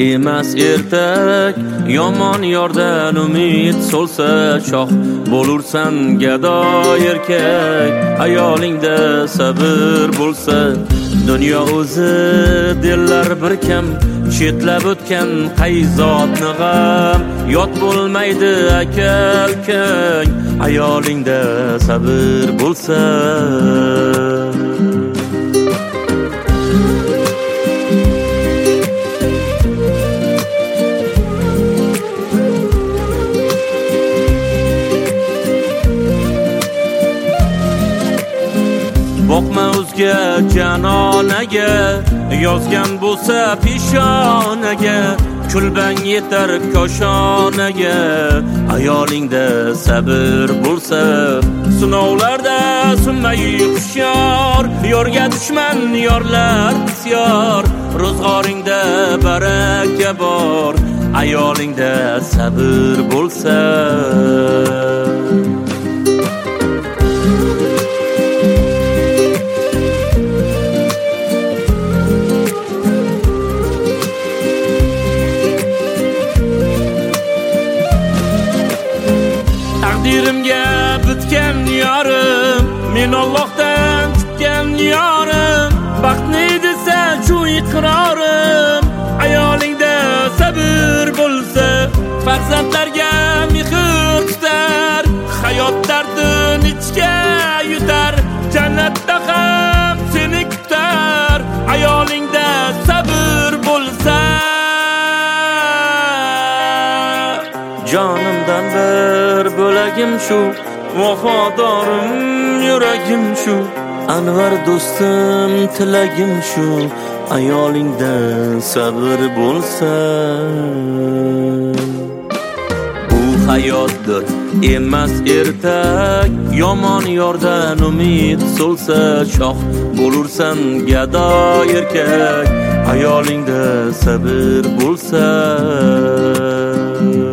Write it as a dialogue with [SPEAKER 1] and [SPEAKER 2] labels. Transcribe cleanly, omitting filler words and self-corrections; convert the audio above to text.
[SPEAKER 1] emas ertak. Yomon yordan umid so'lsa shoh bo'lursan gado erkak. Ayolingda sabr bo'lsa dunyo o'zi dillar bir kam. Chetlab o'tgan qayzotni g'am yot bo'lmaydi aka ukang. Ayolingda sabr bo'lsa boqma o'zga janonaga, yozgan bo'lsa peshonaga. Kulbang yetar koshonaga, ayolingda sabr bo'lsa. Sinovlarda sunmay hushyor, yorga dushman yorlar bisyor. Ro'zg'oringda baraka bor, ayolingda sabr bo'lsa. Taqdirimga bitgan yorim, men Allohdan kutgan yorim. Baxtni desa shu iqrorim, ayolingda sabr bo'lsa. Farzandlarga mehr tutar, hayot dardini ichga yutar. Jannatda ham seni kutar, ayolingda sabr bo'lsa. Jonimdan bir bo'lagim shu, vafodorim yuragim shu. Anvar do'stim tilagim shu, ayolingda sabr bo'lsa. Bu hayotdir emas ertak. Yomon yordan umid so'lsa shoh bo'lursan gado erkak. Ayolingda sabr bo'lsa.